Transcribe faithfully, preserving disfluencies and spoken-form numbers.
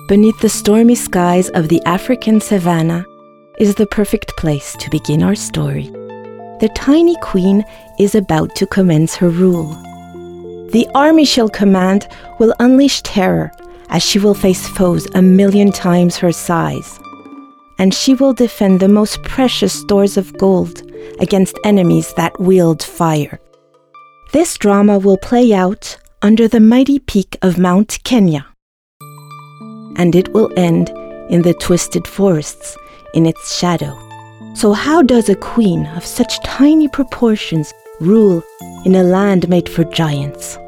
beneath the stormy skies of the African savanna is the perfect place to begin our story. The tiny queen is about to commence her rule. The army she'll command will unleash terror as she will face foes a million times her size. And she will defend the most precious stores of gold against enemies that wield fire. This drama will play out under the mighty peak of Mount Kenya. And it will end in the twisted forests in its shadow. So how does a queen of such tiny proportions rule in a land made for giants?